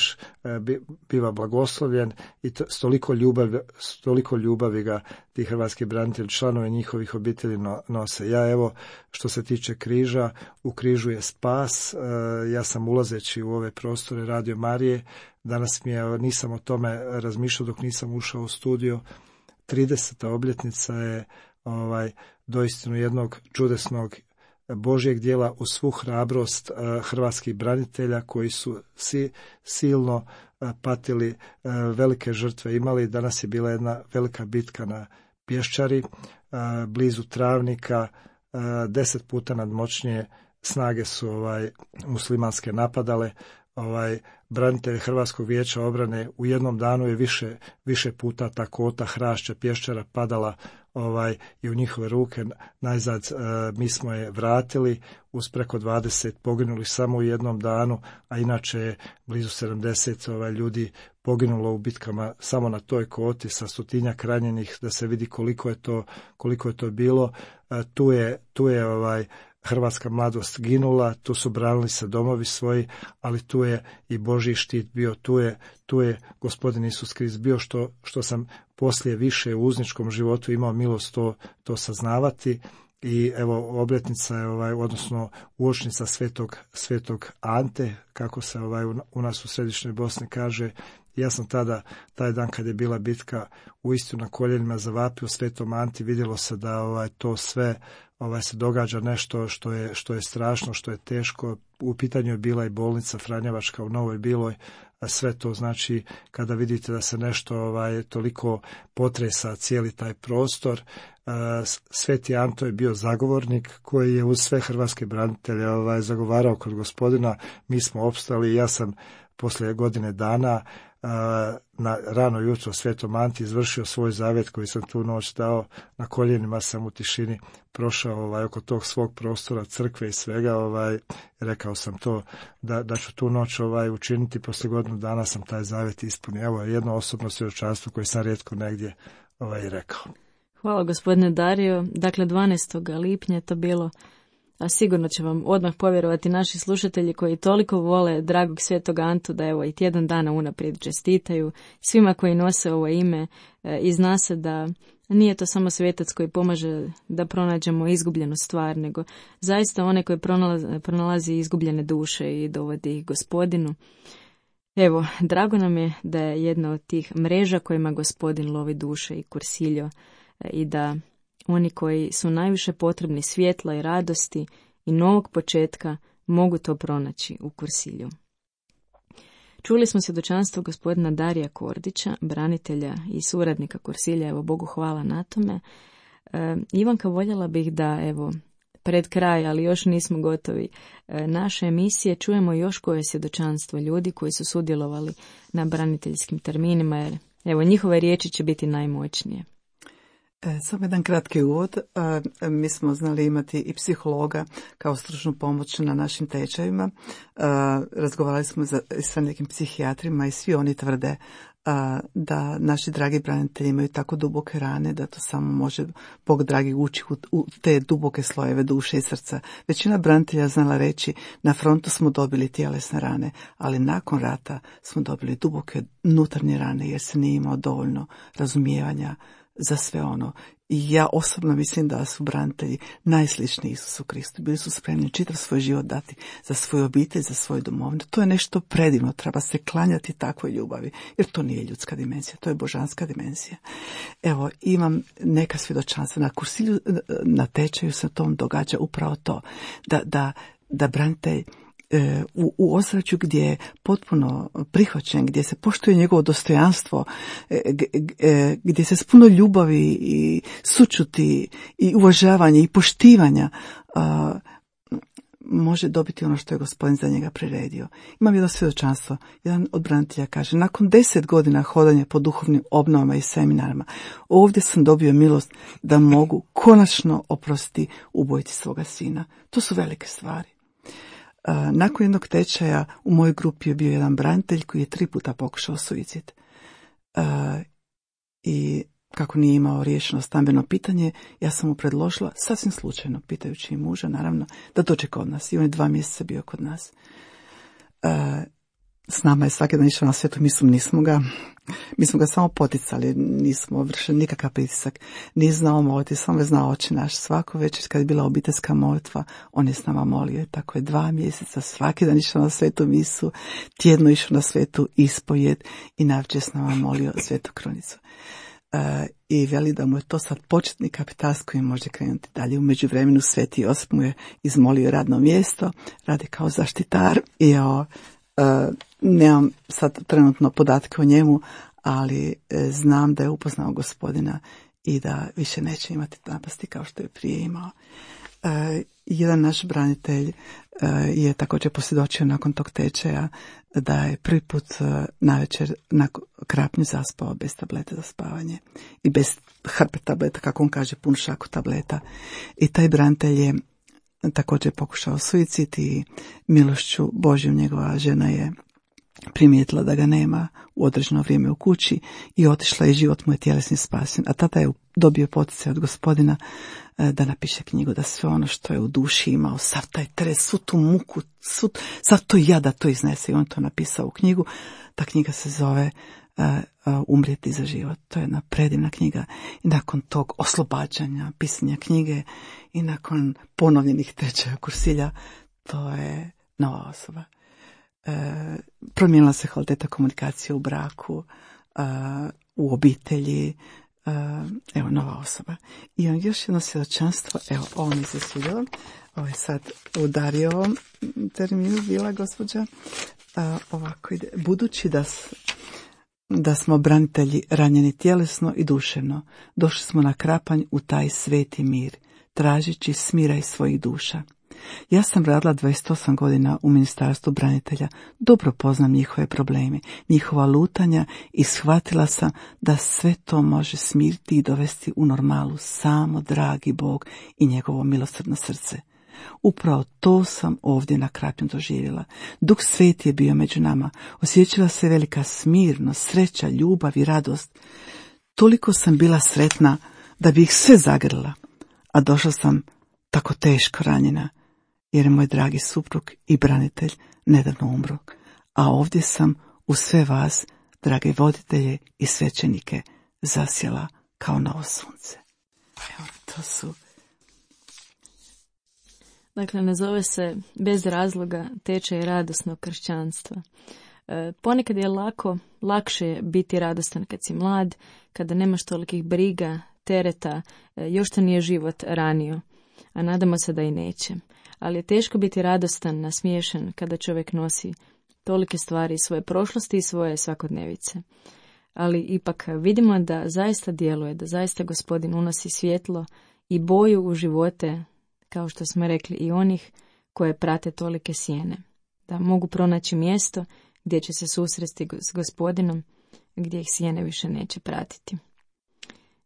biva blagoslovljen i to, s toliko ljubavi, s toliko ljubavi ga ti hrvatski branitelji, članovi njihovih obitelji nose. Ja evo, što se tiče križa, u križu je spas. Ja sam ulazeći u ove prostore Radio Marije, danas mi je, nisam o tome razmišljao dok nisam ušao u studio, trideseta obljetnica je ovaj doistinu jednog čudesnog Božjeg djela u svu hrabrost uh, hrvatskih branitelja koji su si, silno uh, patili, uh, velike žrtve imali. Danas je bila jedna velika bitka na Pješčari, uh, blizu Travnika, uh, deset puta nadmoćnije snage su ovaj, muslimanske napadale. Ovaj, branitelji Hrvatskog vijeća obrane u jednom danu je više, više puta ta kota, hrašća, Pješčara padala ovaj, i u njihove ruke. Najzad e, mi smo je vratili uz preko dvadeset poginuli samo u jednom danu, a inače je blizu sedamdeset ovaj, ljudi poginulo u bitkama samo na toj koti sa stotinjak ranjenih, da se vidi koliko je to, koliko je to bilo. E, tu je, tu je ovaj, hrvatska mladost ginula, tu su branili se domovi svoji, ali tu je i Božji štit bio, tu je, tu je gospodin Isus Krist bio, što, što sam poslije više u uzničkom životu imao milost to, to saznavati. I evo obljetnica je ovaj, odnosno uočnica svetog, svetog Ante, kako se ovaj u, u nas u središnjoj Bosni kaže. Ja sam tada, taj dan kad je bila bitka, uistinu na koljenima zavapio svetom Anti, vidjelo se da ovaj, to sve ovaj, se događa nešto što je, što je strašno, što je teško. U pitanju je bila i bolnica Franjevačka u Novoj Biloj, a sve to znači kada vidite da se nešto ovaj, toliko potresa cijeli taj prostor. Sveti Anto je bio zagovornik koji je uz sve hrvatske branitelje ovaj, zagovarao kod gospodina. Mi smo opstali, ja sam poslije godine dana na rano jutro svetom Anti izvršio svoj zavjet koji sam tu noć dao. Na koljenima sam u tišini prošao ovaj, oko tog svog prostora, crkve i svega. Ovaj, rekao sam to da, da ću tu noć ovaj, učiniti. Poslije godinu dana sam taj zavjet ispunio. Evo jedno osobno svjedočanstvo koje sam rijetko negdje ovaj, rekao. Hvala gospodine Dario. Dakle, dvanaestog lipnja je to bilo, a sigurno će vam odmah povjerovati naši slušatelji koji toliko vole dragog svetog Antu da evo i tjedan dana unaprijed čestitaju svima koji nose ovo ime i zna se da nije to samo svetac koji pomaže da pronađemo izgubljenu stvar, nego zaista one koji pronalazi, pronalazi izgubljene duše i dovodi ih gospodinu. Evo, drago nam je da je jedna od tih mreža kojima gospodin lovi duše i Kursiljo i da oni koji su najviše potrebni svjetla i radosti i novog početka mogu to pronaći u Kursilju. Čuli smo svjedočanstvo gospodina Darija Kordića, branitelja i suradnika Kursilja, evo Bogu hvala na tome. E, Ivanka, voljela bih da, evo, pred kraj, ali još nismo gotovi, e, naše emisije čujemo još koje svjedočanstvo ljudi koji su sudjelovali na braniteljskim terminima, jer evo, njihove riječi će biti najmoćnije. E, samo jedan kratki uvod. E, mi smo znali imati i psihologa kao stručnu pomoć na našim tečajima. E, razgovarali smo za, sa nekim psihijatrima i svi oni tvrde a, da naši dragi branitelji imaju tako duboke rane da to samo može Bog dragi ući u, u te duboke slojeve duše i srca. Većina branitelja znala reći na frontu smo dobili tjelesne rane, ali nakon rata smo dobili duboke unutarnje rane jer se nije imao dovoljno razumijevanja za sve ono. I ja osobno mislim da su branitelji najsličniji Isusu Kristu. Bili su spremni čitav svoj život dati za svoju obitelj, za svoju domovinu. To je nešto predivno, treba se klanjati takvoj ljubavi, jer to nije ljudska dimenzija, to je božanska dimenzija. Evo, imam neka svjedočanstva. Na kursilju, na tečaju se tom događa upravo to, da, da, da branitelj U, u ozračju gdje je potpuno prihvaćen, gdje se poštuje njegovo dostojanstvo, gdje se s puno ljubavi i sućuti i uvažavanja i poštivanja a, može dobiti ono što je Gospodin za njega priredio. Imam jedno svjedočanstvo. Jedan od branitelja kaže, nakon deset godina hodanja po duhovnim obnovama i seminarima, ovdje sam dobio milost da mogu konačno oprostiti ubojici svoga sina. To su velike stvari. Uh, nakon jednog tečaja u mojoj grupi je bio jedan branitelj koji je tri puta pokušao suicid. Uh, I kako nije imao riješeno stambeno pitanje, ja sam mu predložila, sasvim slučajno, pitajući i muža, naravno, da dođe kod nas. I on je dva mjeseca bio kod nas. Uh, s nama je svaki dan išao na svijetu, mislim, nismo ga, mi smo ga samo poticali, nismo vršili nikakav pritisak, nije znao moliti, samo je znao Oče naš. Svako večer kad je bila obiteljska molitva, on je s nama molio. Tako je dva mjeseca, svaki dan išao na svetu misu, tjedno išao na svetu ispovjed i navečer s nama molio svetu krunicu. Uh, I veli da mu je to sad početni kapital s kojim može krenuti dalje. U međuvremenu Sveti Josip mu je izmolio radno mjesto, radi kao zaštitar i o Uh, nemam sad trenutno podatke o njemu, ali e, znam da je upoznao Gospodina i da više neće imati napasti kao što je prije imao. Uh, jedan naš branitelj uh, je također posvjedočio nakon tog tečaja da je prvi put uh, navečer na krapnju zaspao bez tablete za spavanje i bez hrpe tableta, kako on kaže, pun šaku tableta. I taj branitelj je također pokušao suicid i milošću Božjom njegova žena je primijetila da ga nema u određeno vrijeme u kući i otišla i život mu je tjelesni spasen. A tada je dobio poticaj od Gospodina da napiše knjigu, da sve ono što je u duši imao, sav taj teret, svu tu muku, svu, sav to jada to iznese i on to napisao u knjigu. Ta knjiga se zove Uh, uh, Umrijeti za život. To je jedna predivna knjiga i nakon tog oslobađanja, pisanja knjige i nakon ponovljenih tečaja kursilja, to je nova osoba. Uh, promijenila se kvaliteta komunikacije u braku, uh, u obitelji, uh, evo nova osoba. I on još jedno svjedočanstvo, evo ovo mi se svidjelo, ovo je sad u Darijevom terminu bila gospođa, uh, ovako ide, budući da s da smo branitelji ranjeni tjelesno i duševno, došli smo na Krapanj u taj sveti mir, tražeći smiraj svojih duša. Ja sam radila dvadeset osam godina u Ministarstvu branitelja, dobro poznam njihove probleme, njihova lutanja i shvatila sam da sve to može smiriti i dovesti u normalu samo dragi Bog i njegovo milosrdno srce. Upravo to sam ovdje na Krapnju doživjela. Duh Sveti je bio među nama. Osjećala se velika smirnost, sreća, ljubav i radost. Toliko sam bila sretna da bi ih sve zagrla, a došla sam tako teško ranjena, jer je moj dragi suprug i branitelj nedavno umro. A ovdje sam u sve vas, drage voditelje i svećenike, zasjela kao novo sunce. Evo, to su... Dakle, ne zove se bez razloga tečaj radosnog kršćanstva. E, ponekad je lako, lakše je biti radostan kad si mlad, kada nemaš tolikih briga, tereta, e, još to nije život ranio, a nadamo se da i neće. Ali je teško biti radostan, nasmiješan kada čovjek nosi tolike stvari iz svoje prošlosti i svoje svakodnevice. Ali ipak vidimo da zaista djeluje, da zaista Gospodin unosi svjetlo i boju u živote, kao što smo rekli, i onih koje prate tolike sjene. Da mogu pronaći mjesto gdje će se susresti s Gospodinom, gdje ih sjene više neće pratiti.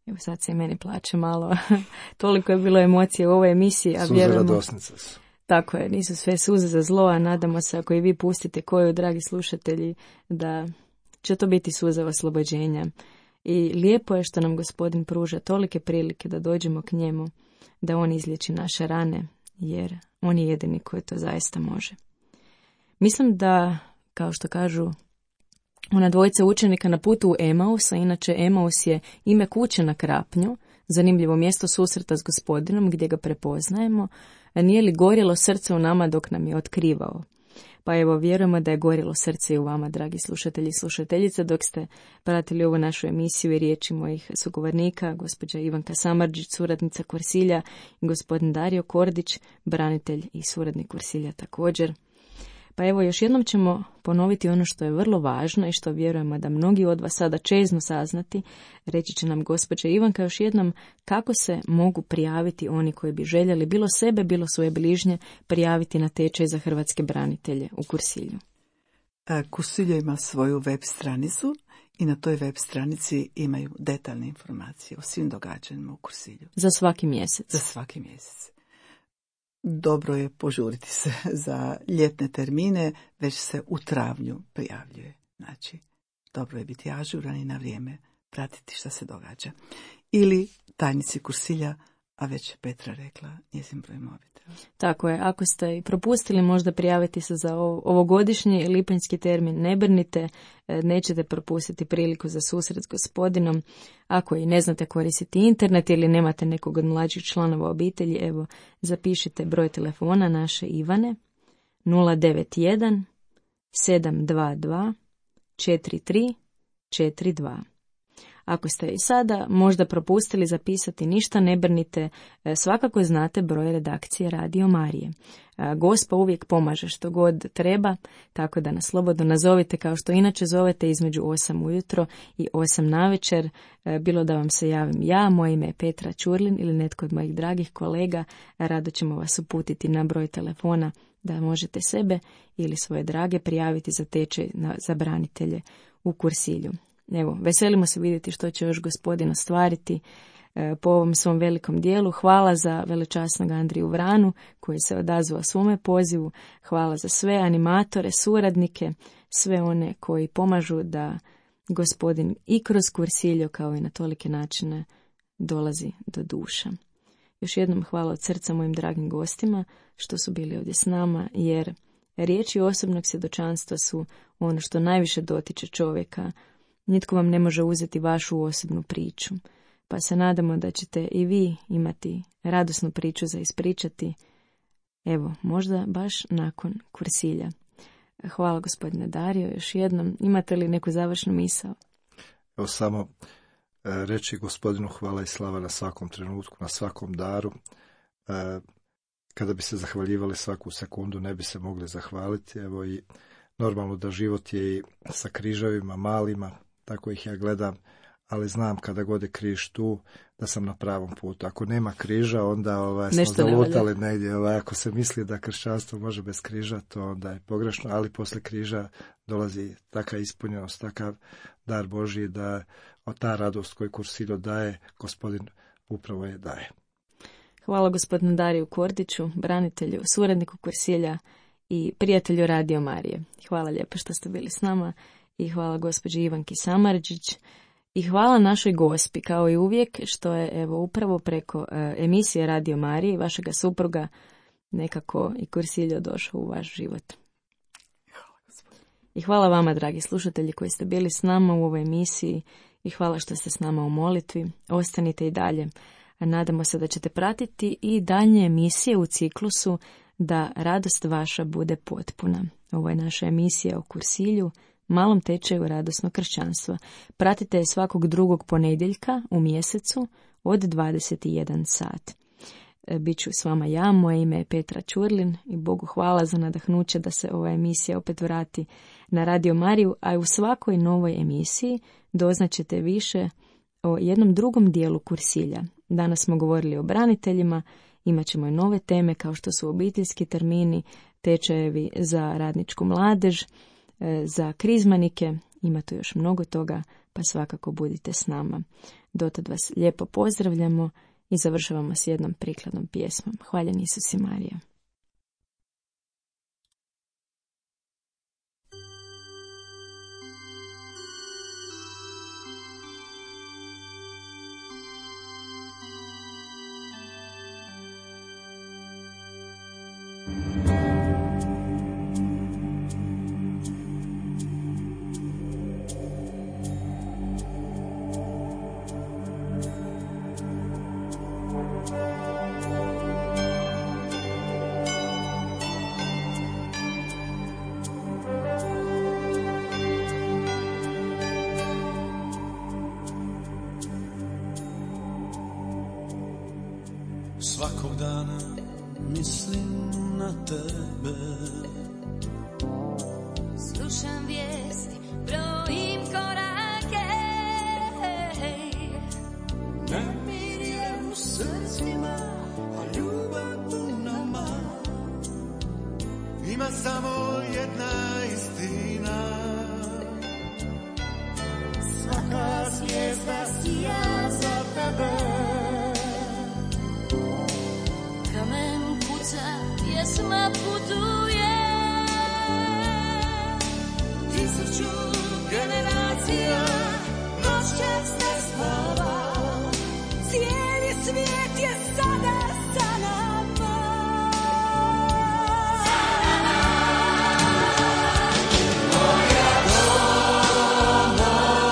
Evo sad se i meni plače malo. Toliko je bilo emocije u ovoj emisiji. A suze vjerujemo, radosnice su. Tako je, nisu sve suze za zlo, a nadamo se ako i vi pustite koju, dragi slušatelji, da će to biti suza oslobođenja. I lijepo je što nam Gospodin pruža tolike prilike da dođemo k njemu, da on izliječi naše rane, jer on je jedini koji to zaista može. Mislim da, kao što kažu ona dvojica učenika na putu u Emaus, a inače Emaus je ime kuće na Krapnju, zanimljivo mjesto susreta s Gospodinom gdje ga prepoznajemo, a nije li gorjelo srce u nama dok nam je otkrivao? Pa evo, vjerujemo da je gorjelo srce i u vama, dragi slušatelji i slušateljice, dok ste pratili ovu našu emisiju i riječi mojih sugovornika, gospođa Ivanka Samardžić, suradnica Kursilja, i gospodin Dario Kordić, branitelj i suradnik Kursilja također. Pa evo, još jednom ćemo ponoviti ono što je vrlo važno i što vjerujemo da mnogi od vas sada čeznu saznati. Reći će nam gospođa Ivanka još jednom kako se mogu prijaviti oni koji bi željeli bilo sebe, bilo svoje bližnje prijaviti na tečaj za hrvatske branitelje u Kursilju. Kursilje ima svoju web stranicu i na toj web stranici imaju detaljne informacije o svim događanjima u Kursilju. Za svaki mjesec. Za svaki mjesec. Dobro je požuriti se za ljetne termine, već se u travnju prijavljuje. Znači, dobro je biti ažuran i na vrijeme pratiti šta se događa. Ili tajnici Kursilja, a već je Petra rekla, njezin broj mobitela. Tako je, ako ste i propustili možda prijaviti se za ovogodišnji lipanjski termin, ne brinite, nećete propustiti priliku za susret s Gospodinom. Ako i ne znate koristiti internet ili nemate nekog od mlađih članova obitelji, evo, zapišite broj telefona naše Ivane nula devet jedan sedam dva dva četiri tri četiri dva. Ako ste i sada možda propustili zapisati, ništa ne brinite, svakako znate broj redakcije Radio Marije. Gospa uvijek pomaže što god treba, tako da nas slobodno nazovite kao što inače zovete između osam ujutro i osam navečer, bilo da vam se javim ja, moje ime je Petra Čurlin ili netko od mojih dragih kolega, rado ćemo vas uputiti na broj telefona da možete sebe ili svoje drage prijaviti za tečaj za branitelje u Kursilju. Evo, veselimo se vidjeti što će još Gospodin ostvariti e, po ovom svom velikom dijelu. Hvala za velečasnog Andriju Vranu koji se odazvao svome pozivu. Hvala za sve animatore, suradnike, sve one koji pomažu da Gospodin i kroz Kursilju kao i na tolike načine dolazi do duša. Još jednom hvala od srca mojim dragim gostima što su bili ovdje s nama, jer riječi osobnog svjedočanstva su ono što najviše dotiče čovjeka. Nitko vam ne može uzeti vašu osobnu priču, pa se nadamo da ćete i vi imati radosnu priču za ispričati, evo, možda baš nakon Kursilja. Hvala gospodine Dario, još jednom. Imate li neku završnu misao? Evo samo e, reći Gospodinu hvala i slava na svakom trenutku, na svakom daru. E, kada bi se zahvaljivali svaku sekundu, ne bi se mogli zahvaliti. Evo i normalno da život je i sa križevima malima, tako ih ja gledam, ali znam kada god je križ tu, da sam na pravom putu. Ako nema križa, onda ovaj, smo zalutali negdje. Ovaj, ako se misli da kršćanstvo može bez križa, to onda je pogrešno, ali posle križa dolazi taka ispunjenost, takav dar Božji, da ta radost koju Kursilju daje, Gospodin upravo je daje. Hvala gospodinu Dariju Kordiću, branitelju, suradniku Kursilja i prijatelju Radio Marije. Hvala lijepo što ste bili s nama. I hvala gospođi Ivanki Samardžić i hvala našoj gospi kao i uvijek što je evo upravo preko e, emisije Radio Marije i vašega supruga nekako i Kursiljo došao u vaš život. Hvala, gospodine. I hvala vama dragi slušatelji koji ste bili s nama u ovoj emisiji i hvala što ste s nama u molitvi. Ostanite i dalje. Nadamo se da ćete pratiti i daljnje emisije u ciklusu Da radost vaša bude potpuna. Ovo je naša emisija o Kursilju, malom tečaju radosnog kršćanstva. Pratite je svakog drugog ponedjeljka u mjesecu od dvadeset jedan sat. Biću s vama ja, moje ime je Petra Čurlin i Bogu hvala za nadahnuće da se ova emisija opet vrati na Radio Mariju, a u svakoj novoj emisiji doznaćete više o jednom drugom dijelu Kursilja. Danas smo govorili o braniteljima, imat ćemo i nove teme kao što su obiteljski termini, tečajevi za radničku mladež, za krizmanike, ima tu još mnogo toga, pa pa svakako budite s nama. Dotad vas lijepo pozdravljamo i završavamo s jednom prikladnom pjesmom. Hvaljen Isus i Marija. Svakog dana mislim na tebe. Slušam vijesti, brojim korake. Nemir je u srcima, a ljubav u nama. Ima samo jedna istina. Svaka zvijezda sija za tebe. Kamen kuca, pjesma putuje. Tisuću generacija noćas ne spava. Cijeli svijet je sada sa nama. Sa nama. Moja domovina,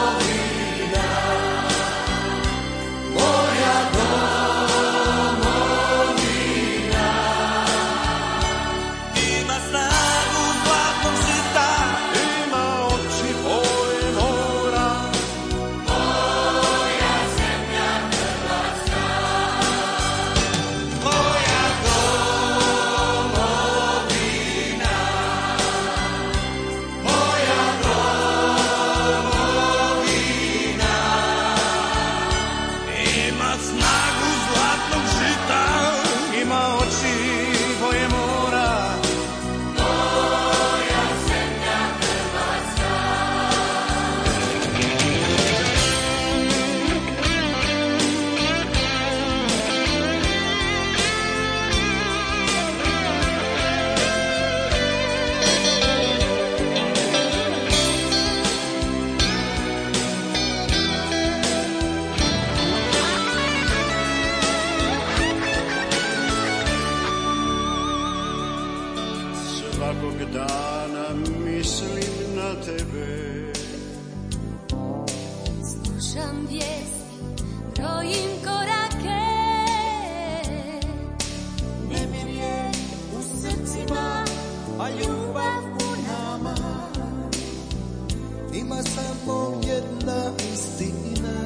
moja domovina. Ima snagu zlatnog žita, ima oči boje mora. Moja zemlja Hrvatska, moja domovina, moja domovina. Ima snagu zlatnog žita, ima oči boje mora. Moja zemlja Hrvatska. Svakog dana mislim na tebe. Slušam vijesti, brojim korake. Nemir je u srcima, a ljubav u nama. Ima samo jedna istina.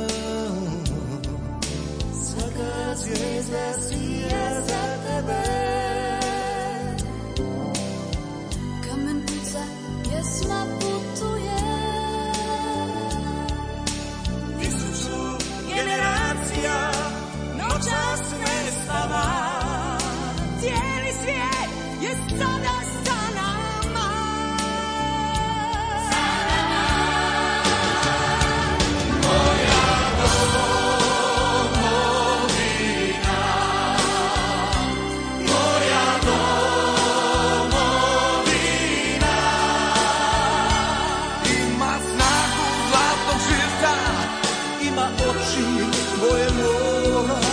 Svaka zvijezda sija za tebe. Kamen kuca, pjesma putuje. Tisuću generacija noćas ne spava. Cijeli svijet je sada sa nama. Sa nama. Moja domovina, moja domovina. Ima snagu zlatnog žita, ima oči boje mora.